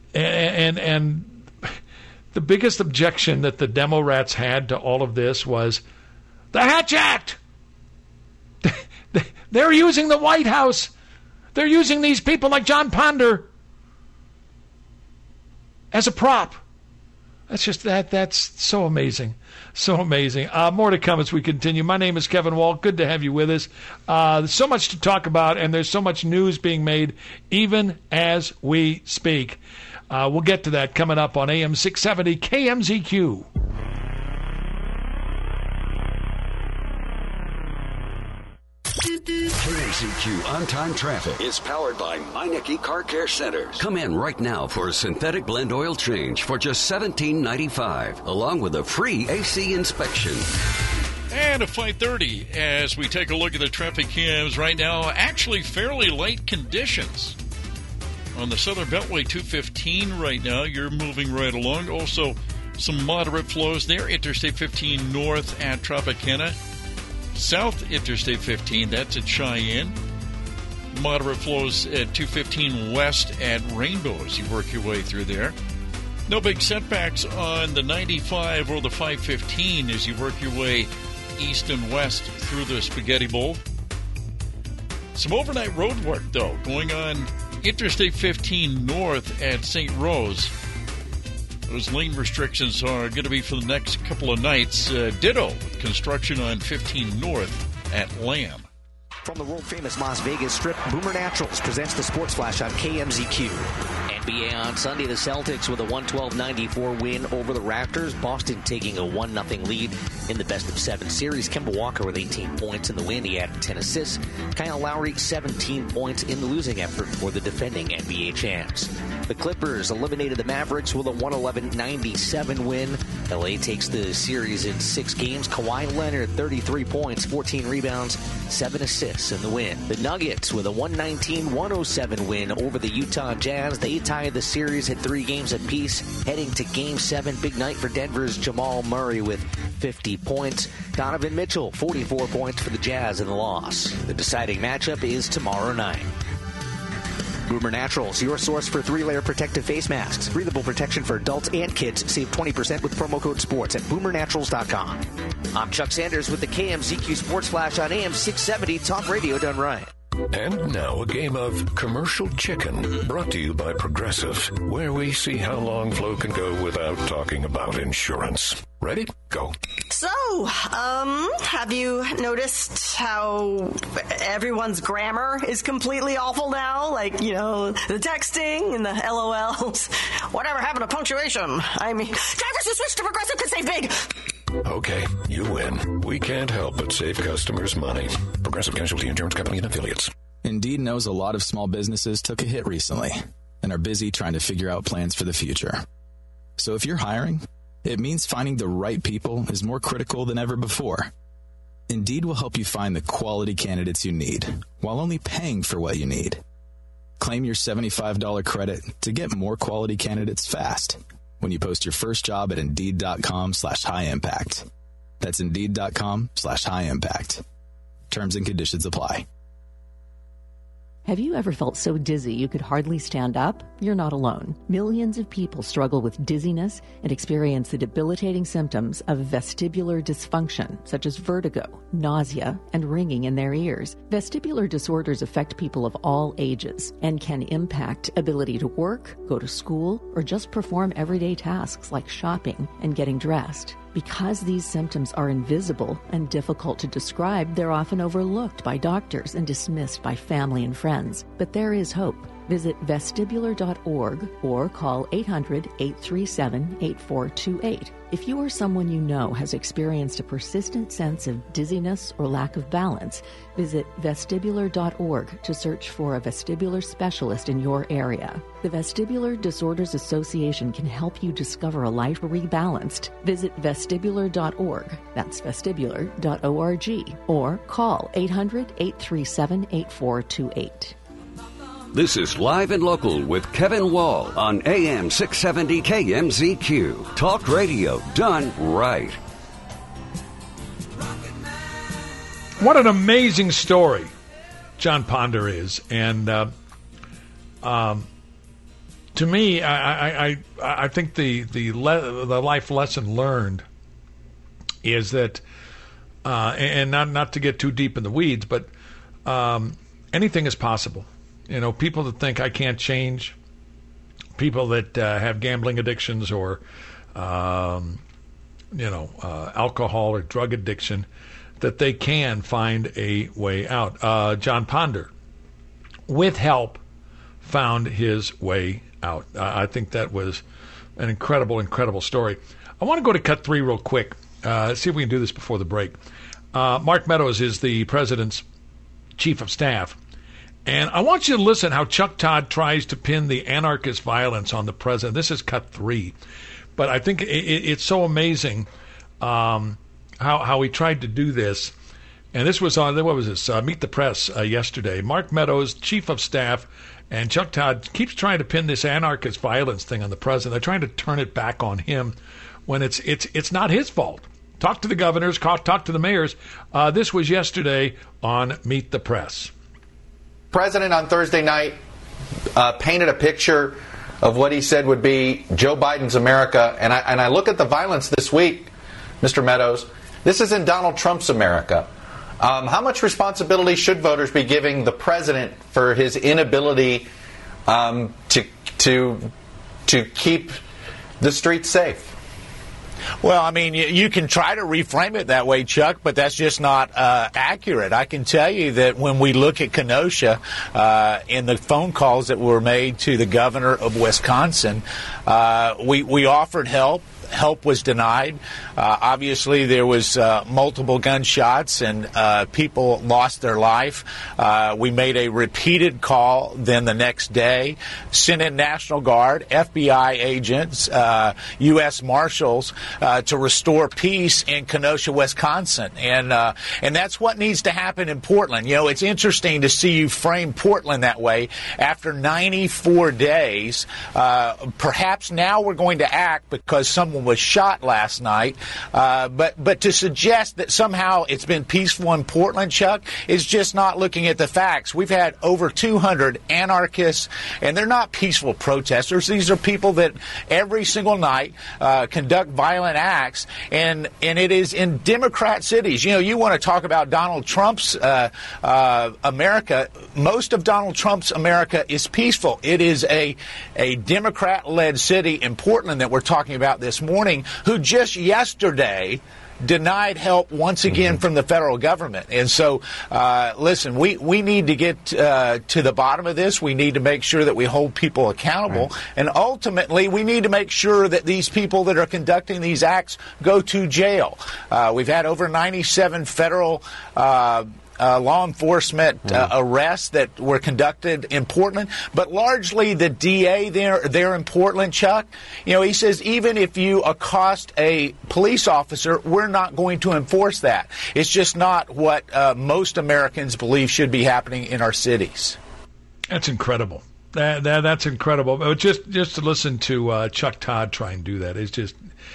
And the biggest objection that the demo rats had to all of this was the Hatch Act. They're using the White House. They're using these people like John Ponder as a prop. That's just that's so amazing. So amazing. More to come as we continue. My name is Kevin Walt. Good to have you with us. There's so much to talk about, and there's so much news being made even as we speak. We'll get to that coming up on AM 670 KMZQ. KMZQ On-Time Traffic is powered by Meineke Car Care Centers. Come in right now for a synthetic blend oil change for just $17.95, along with a free AC inspection. And a 5:30 as we take a look at the traffic cams right now. Actually, fairly light conditions on the Southern Beltway 215 right now. You're moving right along. Also, some moderate flows there. Interstate 15 north at Tropicana. South Interstate 15, that's at Cheyenne. Moderate flows at 215 west at Rainbow as you work your way through there. No big setbacks on the 95 or the 515 as you work your way east and west through the Spaghetti Bowl. Some overnight road work, though, going on Interstate 15 north at St. Rose. Those lane restrictions are going to be for the next couple of nights. Ditto with construction on 15 north at Lamb. From the world-famous Las Vegas Strip, Boomer Naturals presents the Sports Flash on KMZQ. NBA on Sunday, the Celtics with a 112-94 win over the Raptors. Boston taking a 1-0 lead in the best-of-7 series. Kemba Walker with 18 points in the win. He had 10 assists. Kyle Lowry, 17 points in the losing effort for the defending NBA champs. The Clippers eliminated the Mavericks with a 111-97 win. LA takes the series in 6 games. Kawhi Leonard, 33 points, 14 rebounds, 7 assists in the win. The Nuggets with a 119-107 win over the Utah Jazz. They tied the series at 3 games apiece. Heading to Game 7, big night for Denver's Jamal Murray with 50 points. Donovan Mitchell, 44 points for the Jazz in the loss. The deciding matchup is tomorrow night. Boomer Naturals, your source for 3-layer protective face masks. Breathable protection for adults and kids. Save 20% with promo code SPORTS at boomernaturals.com. I'm Chuck Sanders with the KMZQ Sports Flash on AM 670 Talk Radio done right. And now a game of Commercial Chicken, brought to you by Progressive, where we see how long Flo can go without talking about insurance. Ready? Go. So, have you noticed how everyone's grammar is completely awful now? Like, you know, the texting and the LOLs. Whatever happened to punctuation? I mean, drivers who switch to Progressive could save big. Okay, you win. We can't help but save customers money. Progressive Casualty Insurance Company and Affiliates. Indeed knows a lot of small businesses took a hit recently and are busy trying to figure out plans for the future. So if you're hiring, it means finding the right people is more critical than ever before. Indeed will help you find the quality candidates you need while only paying for what you need. Claim your $75 credit to get more quality candidates fast when you post your first job at Indeed.com/high-impact. That's Indeed.com/high-impact. Terms and conditions apply. Have you ever felt so dizzy you could hardly stand up? You're not alone. Millions of people struggle with dizziness and experience the debilitating symptoms of vestibular dysfunction, such as vertigo, nausea, and ringing in their ears. Vestibular disorders affect people of all ages and can impact ability to work, go to school, or just perform everyday tasks like shopping and getting dressed. Because these symptoms are invisible and difficult to describe, they're often overlooked by doctors and dismissed by family and friends. But there is hope. Visit vestibular.org or call 800-837-8428. If you or someone you know has experienced a persistent sense of dizziness or lack of balance, visit vestibular.org to search for a vestibular specialist in your area. The Vestibular Disorders Association can help you discover a life rebalanced. Visit vestibular.org, that's vestibular.org, or call 800-837-8428. This is Live and Local with Kevin Wall on AM 670 KMZQ. Talk radio done right. What an amazing story John Ponder is. And to to me, I think the life lesson learned is that, and not to get too deep in the weeds, but anything is possible. People that think I can't change, people that have gambling addictions or alcohol or drug addiction, that they can find a way out. John Ponder, with help, found his way out. I think that was an incredible story. I want to go to cut 3 real quick. See if we can do this before the break. Mark Meadows is the president's chief of staff. And I want you to listen how Chuck Todd tries to pin the anarchist violence on the president. This is cut 3. But I think it's so amazing how he tried to do this. And this was on, what was this, Meet the Press yesterday. Mark Meadows, chief of staff, and Chuck Todd keeps trying to pin this anarchist violence thing on the president. They're trying to turn it back on him when it's not his fault. Talk to the governors, talk to the mayors. This was yesterday on Meet the Press. President on Thursday night painted a picture of what he said would be Joe Biden's America. And I look at the violence this week, Mr. Meadows. This is in Donald Trump's America. How much responsibility should voters be giving the president for his inability to keep the streets safe? Well, I mean, you can try to reframe it that way, Chuck, but that's just not accurate. I can tell you that when we look at Kenosha, in the phone calls that were made to the governor of Wisconsin, we offered help. Help was denied. Obviously, there was multiple gunshots and people lost their life. We made a repeated call then the next day, sent in National Guard, FBI agents, U.S. Marshals to restore peace in Kenosha, Wisconsin. And that's what needs to happen in Portland. It's interesting to see you frame Portland that way. After 94 days, perhaps now we're going to act because someone was shot last night, but to suggest that somehow it's been peaceful in Portland, Chuck, is just not looking at the facts. We've had over 200 anarchists, and they're not peaceful protesters. These are people that every single night conduct violent acts, and it is in Democrat cities. You want to talk about Donald Trump's America. Most of Donald Trump's America is peaceful. It is a Democrat-led city in Portland that we're talking about this morning, who just yesterday denied help once again from the federal government. And so, listen, we need to get to the bottom of this. We need to make sure that we hold people accountable. Right. And ultimately, we need to make sure that these people that are conducting these acts go to jail. We've had over 97 federal law enforcement arrests that were conducted in Portland, but largely the DA there in Portland, Chuck, he says even if you accost a police officer, we're not going to enforce that. It's just not what most Americans believe should be happening in our cities. That's incredible. That's incredible. But just to listen to Chuck Todd try and do that is just.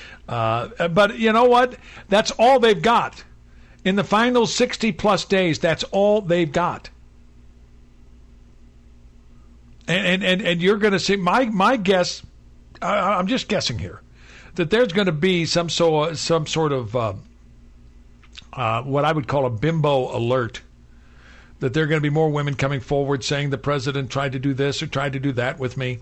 But you know what? That's all they've got. In the final 60-plus days, that's all they've got. And you're going to see, my guess, I'm just guessing here, that there's going to be some sort of what I would call a bimbo alert, that there are going to be more women coming forward saying the president tried to do this or tried to do that with me.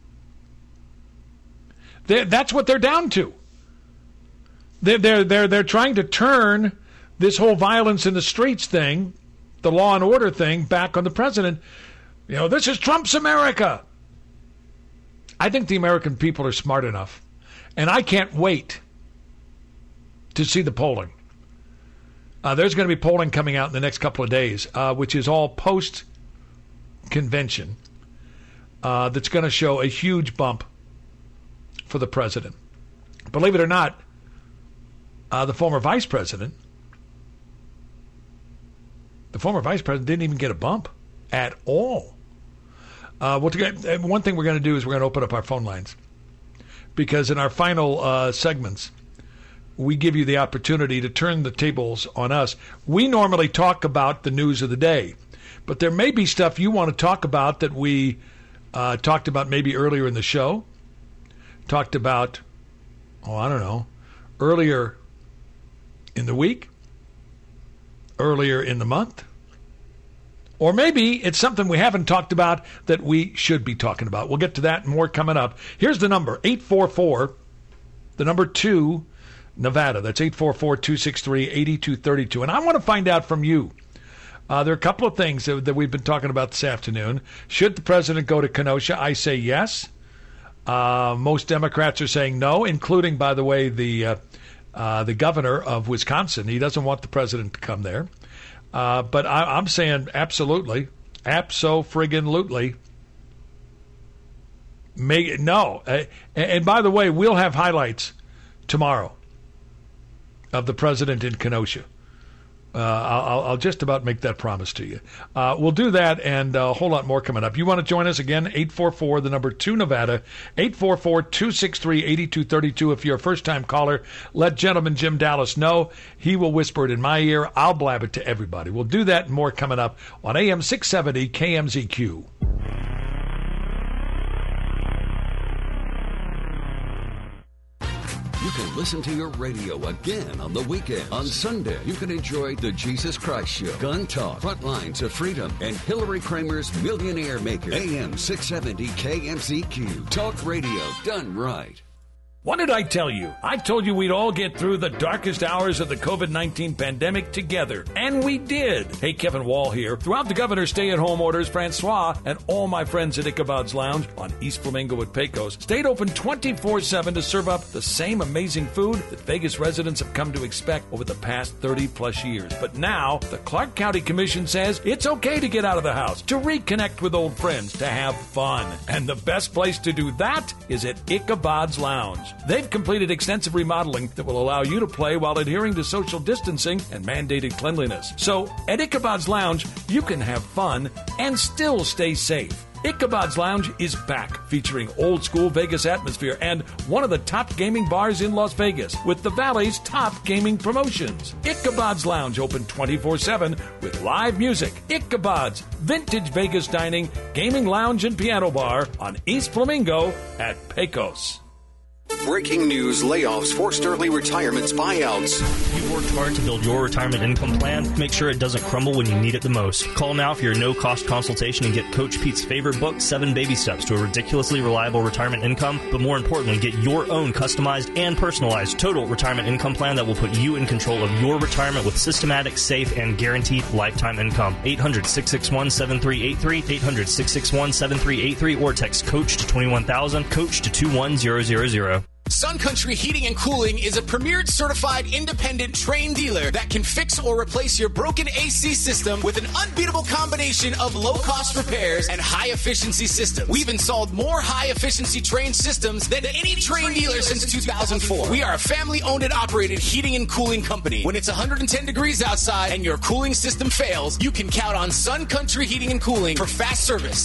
That's what they're down to. They're trying to turn this whole violence in the streets thing, the law and order thing, back on the president. This is Trump's America. I think the American people are smart enough, and I can't wait to see the polling. There's going to be polling coming out in the next couple of days, which is all post-convention, that's going to show a huge bump for the president. Believe it or not, the former vice president didn't even get a bump at all. One thing we're going to do is we're going to open up our phone lines, because in our final segments, we give you the opportunity to turn the tables on us. We normally talk about the news of the day, but there may be stuff you want to talk about that we talked about maybe earlier in the show, talked about, I don't know, earlier in the week, earlier in the month, or maybe it's something we haven't talked about that we should be talking about. We'll get to that and more coming up. Here's the number, 844, the number 2, Nevada. That's 844-263-8232. And I want to find out from you. There are a couple of things that we've been talking about this afternoon. Should the president go to Kenosha? I say yes. Most Democrats are saying no, including, by the way, the governor of Wisconsin. He doesn't want the president to come there. But I'm saying absolutely, abso-friggin-lutely. No. And by the way, we'll have highlights tomorrow of the president in Kenosha. I'll just about make that promise to you. We'll do that and a whole lot more coming up. You want to join us again, 844, the number 2, Nevada, 844-263-8232. If you're a first-time caller, let Gentleman Jim Dallas know. He will whisper it in my ear. I'll blab it to everybody. We'll do that and more coming up on AM 670 KMZQ. You can listen to your radio again on the weekend. On Sunday, you can enjoy The Jesus Christ Show, Gun Talk, Frontlines of Freedom, and Hillary Kramer's Millionaire Maker. AM 670 KMZQ. Talk radio done right. What did I tell you? I told you we'd all get through the darkest hours of the COVID-19 pandemic together. And we did. Hey, Kevin Wall here. Throughout the governor's stay-at-home orders, Francois and all my friends at Ichabod's Lounge on East Flamingo at Pecos stayed open 24/7 to serve up the same amazing food that Vegas residents have come to expect over the past 30-plus years. But now, the Clark County Commission says it's okay to get out of the house, to reconnect with old friends, to have fun. And the best place to do that is at Ichabod's Lounge. They've completed extensive remodeling that will allow you to play while adhering to social distancing and mandated cleanliness. So, at Ichabod's Lounge, you can have fun and still stay safe. Ichabod's Lounge is back, featuring old-school Vegas atmosphere and one of the top gaming bars in Las Vegas with the Valley's top gaming promotions. Ichabod's Lounge, open 24/7 with live music. Ichabod's, vintage Vegas dining, gaming lounge, and piano bar on East Flamingo at Pecos. Breaking news, layoffs, forced early retirements, buyouts. You've worked hard to build your retirement income plan. Make sure it doesn't crumble when you need it the most. Call now for your no-cost consultation and get Coach Pete's favorite book, 7 Baby Steps to a Ridiculously Reliable Retirement Income. But more importantly, get your own customized and personalized total retirement income plan that will put you in control of your retirement with systematic, safe, and guaranteed lifetime income. 800-661-7383, 800-661-7383, or text COACH to 21000, COACH to 21000. Sun Country Heating and Cooling is a premiered certified independent trained dealer that can fix or replace your broken AC system with an unbeatable combination of low-cost repairs and high-efficiency systems. We've installed more high-efficiency trained systems than any trained dealer since 2004. We are a family-owned and operated heating and cooling company. When it's 110 degrees outside and your cooling system fails, you can count on Sun Country Heating and Cooling for fast service.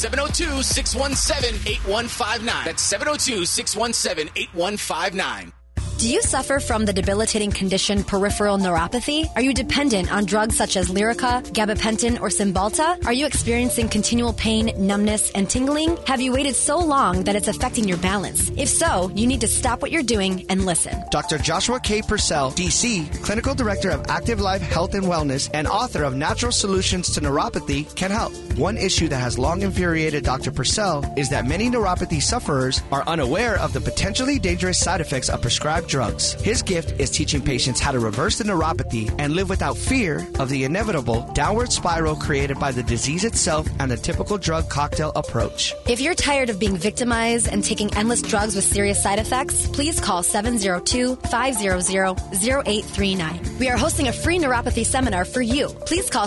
702-617-8159. That's 702-617-8159. Do you suffer from the debilitating condition peripheral neuropathy? Are you dependent on drugs such as Lyrica, gabapentin, or Cymbalta? Are you experiencing continual pain, numbness, and tingling? Have you waited so long that it's affecting your balance? If so, you need to stop what you're doing and listen. Dr. Joshua K. Purcell, D.C., Clinical Director of Active Life Health and Wellness and author of Natural Solutions to Neuropathy, can help. One issue that has long infuriated Dr. Purcell is that many neuropathy sufferers are unaware of the potentially dangerous side effects of prescribed drugs. His gift is teaching patients how to reverse the neuropathy and live without fear of the inevitable downward spiral created by the disease itself and the typical drug cocktail approach. If you're tired of being victimized and taking endless drugs with serious side effects, please call 702-500-0839. We are hosting a free neuropathy seminar for you. Please call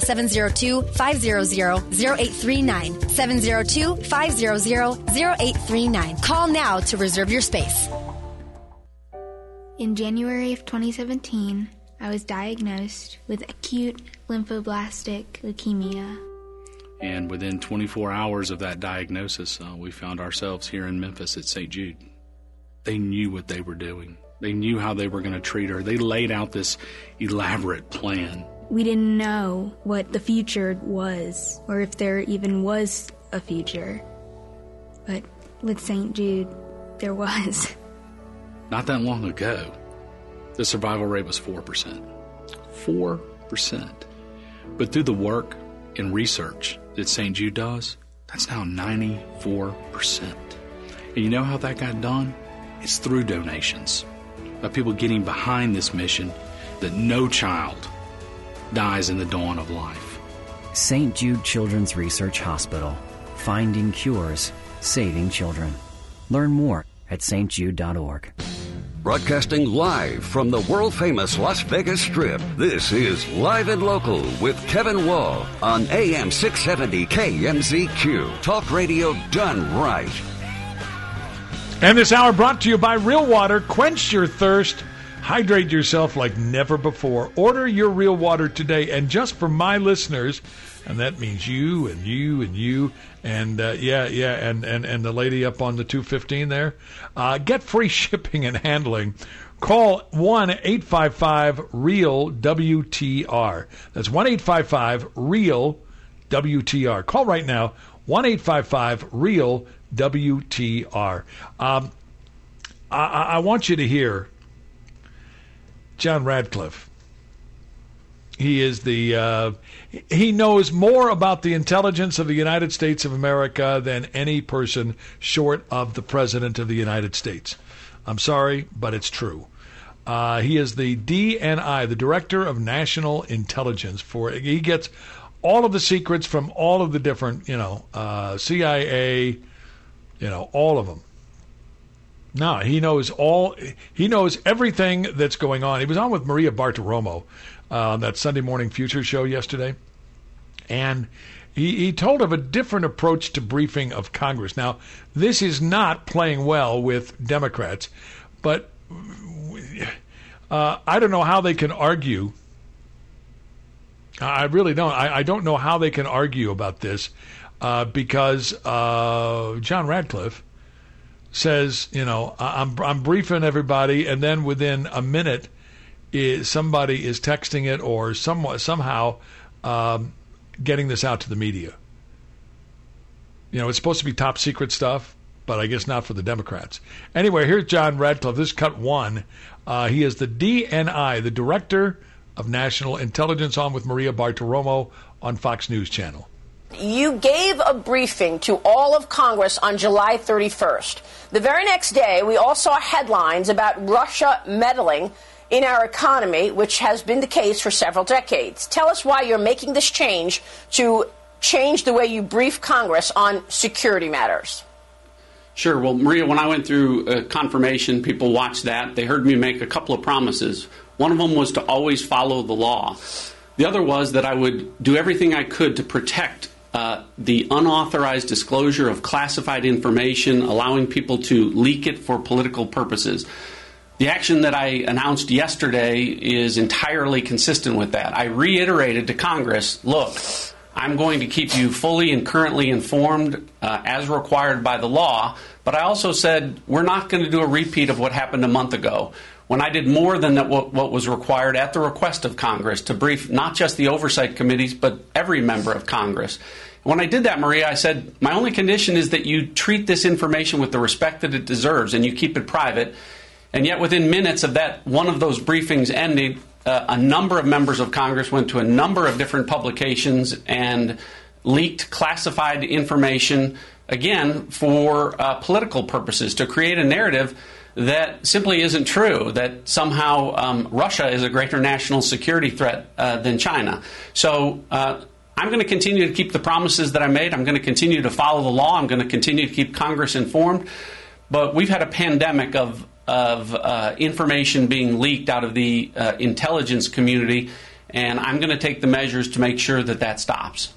702-500-0839. 702-500-0839. Call now to reserve your space. In January of 2017, I was diagnosed with acute lymphoblastic leukemia. And within 24 hours of that diagnosis, we found ourselves here in Memphis at St. Jude. They knew what they were doing. They knew how they were going to treat her. They laid out this elaborate plan. We didn't know what the future was, or if there even was a future. But with St. Jude, there was. Not that long ago, the survival rate was 4%. 4%. But through the work and research that St. Jude does, that's now 94%. And you know how that got done? It's through donations. By people getting behind this mission that no child dies in the dawn of life. St. Jude Children's Research Hospital. Finding cures, saving children. Learn more at stjude.org. Broadcasting live from the world-famous Las Vegas Strip, this is Live and Local with Kevin Wall on AM 670 KMZQ. Talk radio done right. And this hour brought to you by Real Water. Quench your thirst. Hydrate yourself like never before. Order your Real Water today. And just for my listeners, and that means you and you and you and and the lady up on the 215 there, get free shipping and handling. Call 1-855-REAL-WTR. That's 1-855-REAL-WTR. Call right now, 1-855-REAL-WTR. I want you to hear John Radcliffe. He is he knows more about the intelligence of the United States of America than any person short of the President of the United States. I'm sorry, but it's true. He is the DNI, the Director of National Intelligence. He gets all of the secrets from all of the different, CIA, all of them. No, he knows everything that's going on. He was on with Maria Bartiromo on that Sunday Morning Future show yesterday, and he told of a different approach to briefing of Congress. Now, this is not playing well with Democrats, but I don't know how they can argue. I really don't. I don't know how they can argue about this because John Radcliffe says, I'm briefing everybody, and then within a minute, somebody is texting it or somehow getting this out to the media. It's supposed to be top secret stuff, but I guess not for the Democrats. Anyway, here's John Radcliffe. This is cut one. He is the DNI, the Director of National Intelligence, on with Maria Bartiromo on Fox News Channel. You gave a briefing to all of Congress on July 31st. The very next day, we all saw headlines about Russia meddling in our economy, which has been the case for several decades. Tell us why you're making this change to change the way you brief Congress on security matters. Sure. Well, Maria, when I went through confirmation, people watched that. They heard me make a couple of promises. One of them was to always follow the law. The other was that I would do everything I could to protect the unauthorized disclosure of classified information, allowing people to leak it for political purposes. The action that I announced yesterday is entirely consistent with that. I reiterated to Congress, look, I'm going to keep you fully and currently informed as required by the law, but I also said we're not going to do a repeat of what happened a month ago, when I did more than what was required at the request of Congress to brief not just the oversight committees, but every member of Congress. When I did that, Maria, I said, my only condition is that you treat this information with the respect that it deserves and you keep it private. And yet within minutes of that, one of those briefings ending, a number of members of Congress went to a number of different publications and leaked classified information, again, for political purposes, to create a narrative that simply isn't true, that somehow Russia is a greater national security threat than China. So I'm going to continue to keep the promises that I made. I'm going to continue to follow the law. I'm going to continue to keep Congress informed. But we've had a pandemic of information being leaked out of the intelligence community, and I'm going to take the measures to make sure that stops.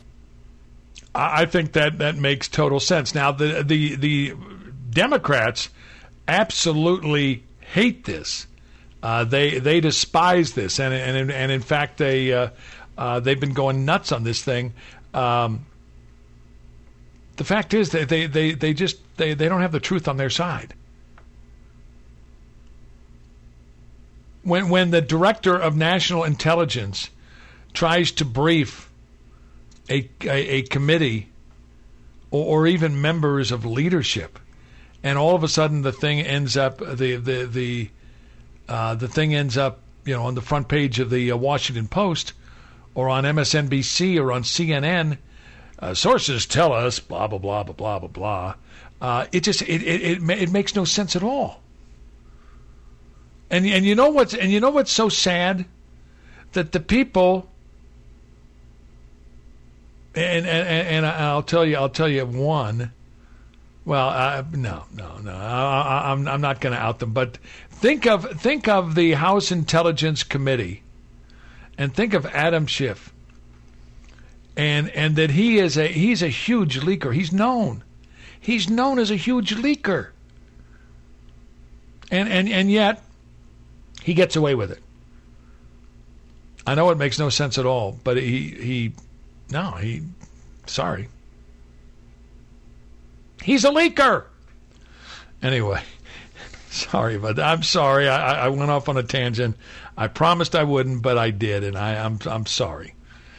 I think that makes total sense. Now, the Democrats absolutely hate this. They despise this, and in fact they've been going nuts on this thing. The fact is that they don't have the truth on their side. When the Director of National Intelligence tries to brief a committee or even members of leadership, and all of a sudden the thing ends up the thing ends up, on the front page of the Washington Post or on MSNBC or on CNN. Sources tell us blah blah blah blah blah blah blah. It makes no sense at all. And you know what's so sad? That the people, and I'll tell you one. Well, no, I'm not going to out them. But think of the House Intelligence Committee, and think of Adam Schiff, and that he's a huge leaker. He's known as a huge leaker, and yet he gets away with it. I know it makes no sense at all, but sorry. He's a leaker. Anyway, sorry, but I'm sorry. I went off on a tangent. I promised I wouldn't, but I did, and I'm sorry.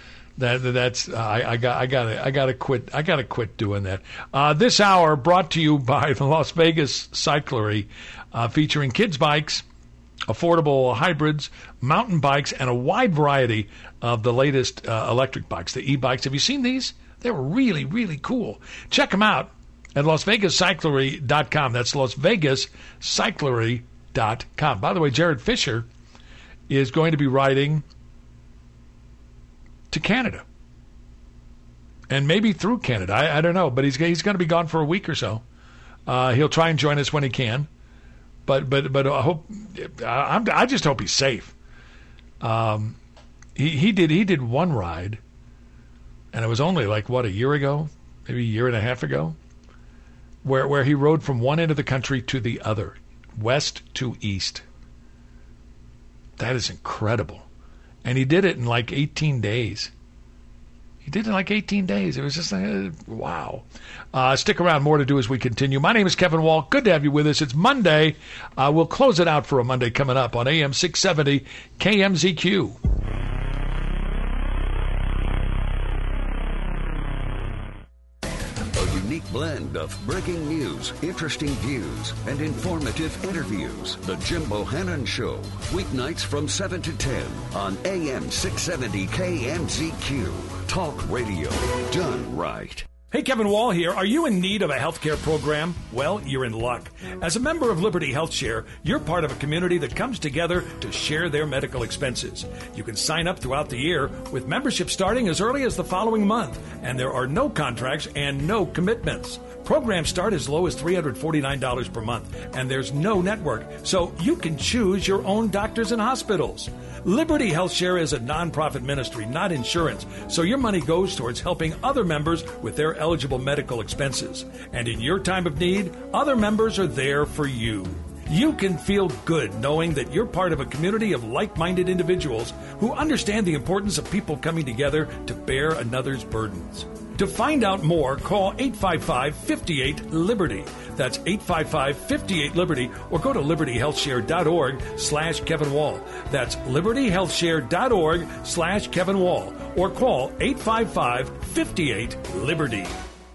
I gotta quit. I gotta quit doing that. This hour brought to you by the Las Vegas Cyclery, featuring kids' bikes, affordable hybrids, mountain bikes, and a wide variety of the latest electric bikes, the e-bikes. Have you seen these? They're really, really cool. Check them out at LasVegasCyclery.com. That's LasVegasCyclery.com. By the way, Jared Fisher is going to be riding to Canada, and maybe through Canada. I don't know, but he's going to be gone for a week or so. He'll try and join us when he can. But I just hope he's safe. He did one ride, and it was only a year ago, maybe a year and a half ago, where he rode from one end of the country to the other, west to east. That is incredible, and he did it in 18 days. He did it in 18 days. It was just wow. Stick around. More to do as we continue. My name is Kevin Wall. Good to have you with us. It's Monday. We'll close it out for a Monday coming up on AM 670 KMZQ. A unique blend of breaking news, interesting views, and informative interviews. The Jim Bohannon Show. Weeknights from 7 to 10 on AM 670 KMZQ. Talk radio done right. Hey, Kevin Wall here. Are you in need of a healthcare program? Well, you're in luck. As a member of Liberty HealthShare, you're part of a community that comes together to share their medical expenses. You can sign up throughout the year with membership starting as early as the following month, and there are no contracts and no commitments. Programs start as low as $349 per month, and there's no network, so you can choose your own doctors and hospitals. Liberty HealthShare is a nonprofit ministry, not insurance, so your money goes towards helping other members with their eligible medical expenses. And in your time of need, other members are there for you. You can feel good knowing that you're part of a community of like-minded individuals who understand the importance of people coming together to bear another's burdens. To find out more, call 855-58-LIBERTY. That's 855-58-LIBERTY, or go to libertyhealthshare.org/Kevin Wall. That's libertyhealthshare.org/Kevin Wall, or call 855-58-LIBERTY.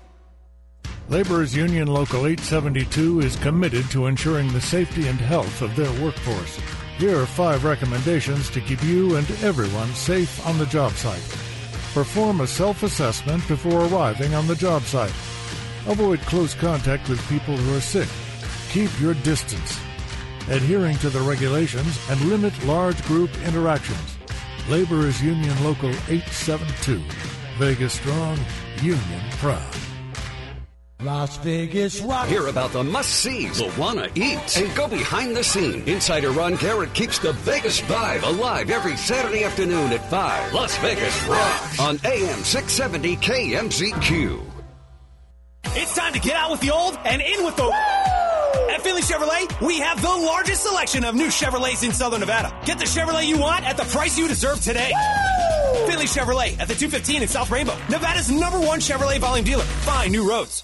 Laborers Union Local 872 is committed to ensuring the safety and health of their workforce. Here are 5 recommendations to keep you and everyone safe on the job site. Perform a self-assessment before arriving on the job site. Avoid close contact with people who are sick. Keep your distance. Adhering to the regulations and limit large group interactions. Laborers Union Local 872. Vegas strong, union proud. Las Vegas Rock. Hear about the must-sees, the wanna-eats, and go behind the scenes. Insider Ron Garrett keeps the Vegas vibe alive every Saturday afternoon at 5. Las Vegas Rock on AM 670 KMZQ. It's time to get out with the old and in with the... Woo! At Finley Chevrolet, we have the largest selection of new Chevrolets in Southern Nevada. Get the Chevrolet you want at the price you deserve today. Woo! Finley Chevrolet at the 215 in South Rainbow, Nevada's #1 Chevrolet volume dealer. Find new roads.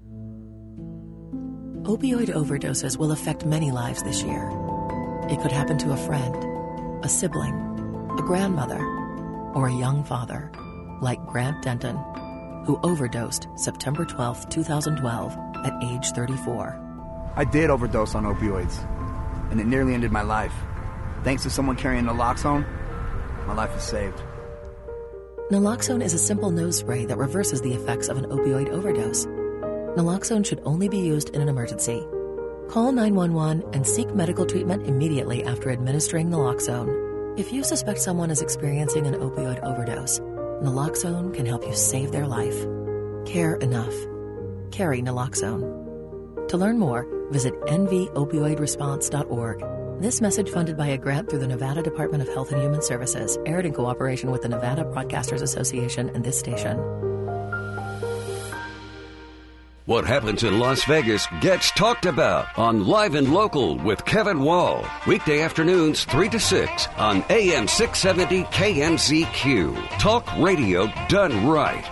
Opioid overdoses will affect many lives this year. It could happen to a friend, a sibling, a grandmother, or a young father, like Grant Denton. who overdosed September 12, 2012, at age 34. I did overdose on opioids, and it nearly ended my life. Thanks to someone carrying naloxone, my life is saved. Naloxone is a simple nose spray that reverses the effects of an opioid overdose. Naloxone should only be used in an emergency. Call 911 and seek medical treatment immediately after administering naloxone. If you suspect someone is experiencing an opioid overdose, naloxone can help you save their life. Care enough. Carry naloxone. To learn more, visit nvopioidresponse.org. This message funded by a grant through the Nevada Department of Health and Human Services, aired in cooperation with the Nevada Broadcasters Association and this station. What happens in Las Vegas gets talked about on Live and Local with Kevin Wall. Weekday afternoons 3 to 6 on AM 670 KMZQ. Talk radio done right.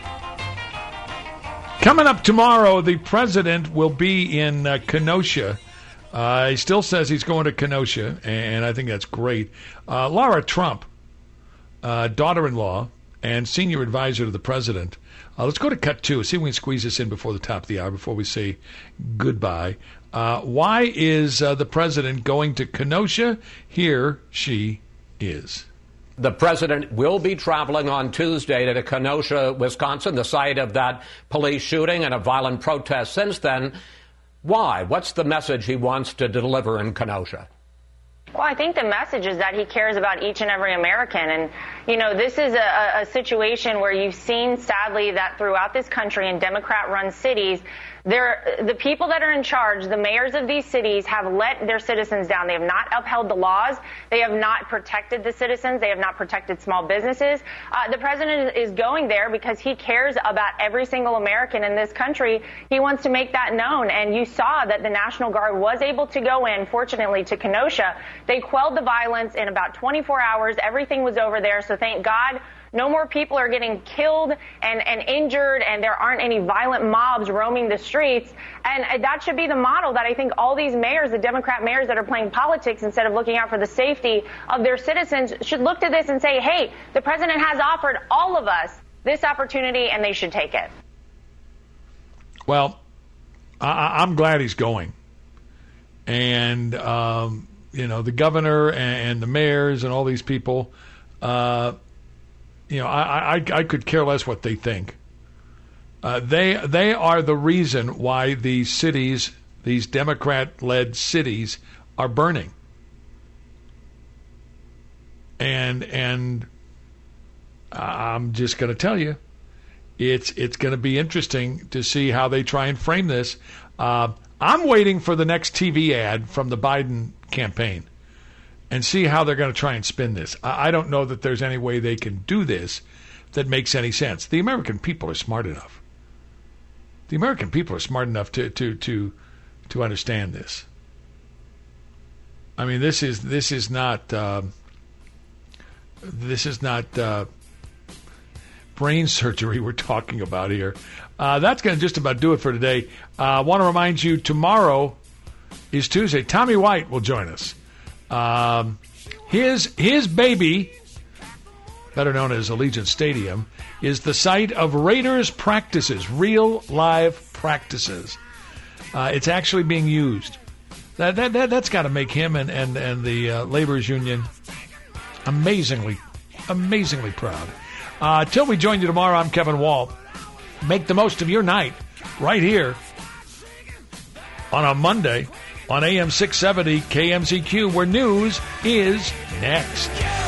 Coming up tomorrow, the president will be in Kenosha. He still says he's going to Kenosha, and I think that's great. Laura Trump, daughter-in-law and senior advisor to the president. Let's go to cut 2. See if we can squeeze this in before the top of the hour, before we say goodbye. Why is the president going to Kenosha? Here she is. The president will be traveling on Tuesday to Kenosha, Wisconsin, the site of that police shooting and a violent protest since then. Why? What's the message he wants to deliver in Kenosha? Well, I think the message is that he cares about each and every American. And, you know, this is a situation where you've seen, sadly, that throughout this country in Democrat-run cities, the people that are in charge, the mayors of these cities, have let their citizens down. They have not upheld the laws. They have not protected the citizens. They have not protected small businesses. The president is going there because he cares about every single American in this country. He wants to make that known. And you saw that the National Guard was able to go in, fortunately, to Kenosha. They quelled the violence in about 24 hours. Everything was over there. So thank God. No more people are getting killed and injured, and there aren't any violent mobs roaming the streets. And that should be the model that I think all these mayors, the Democrat mayors that are playing politics instead of looking out for the safety of their citizens, should look to this and say, hey, the president has offered all of us this opportunity, and they should take it. Well, I'm glad he's going. And, you know, the governor and the mayors and all these people, you know, I could care less what they think. They are the reason why these cities, these Democrat-led cities, are burning. And I'm just going to tell you, it's going to be interesting to see how they try and frame this. I'm waiting for the next TV ad from the Biden campaign and see how they're going to try and spin this. I don't know that there's any way they can do this that makes any sense. The American people are smart enough. The American people are smart enough to understand this. I mean, this is not brain surgery we're talking about here. That's going to just about do it for today. I want to remind you, tomorrow is Tuesday. Tommy White will join us. His baby, better known as Allegiant Stadium, is the site of Raiders practices, real live practices. It's actually being used. That's got to make him and the laborers union amazingly proud. Till we join you tomorrow, I'm Kevin Wall. Make the most of your night right here on a Monday on AM 670 KMZQ, where news is next.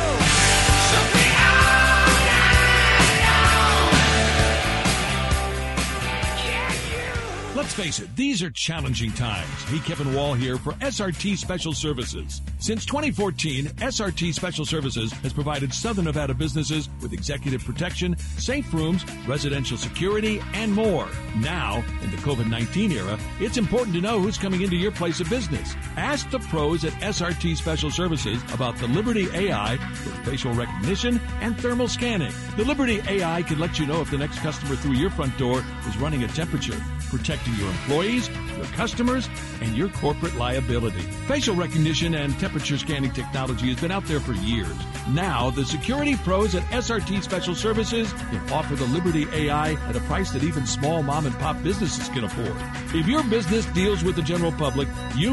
Let's face it, these are challenging times. Hey, Kevin Wall here for SRT Special Services. Since 2014, SRT Special Services has provided Southern Nevada businesses with executive protection, safe rooms, residential security, and more. Now, in the COVID-19 era, it's important to know who's coming into your place of business. Ask the pros at SRT Special Services about the Liberty AI with facial recognition and thermal scanning. The Liberty AI can let you know if the next customer through your front door is running a temperature, protecting your employees, your customers, and your corporate liability. Facial recognition and temperature temperature scanning technology has been out there for years. Now, the security pros at SRT Special Services can offer the Liberty AI at a price that even small mom and pop businesses can afford. If your business deals with the general public, you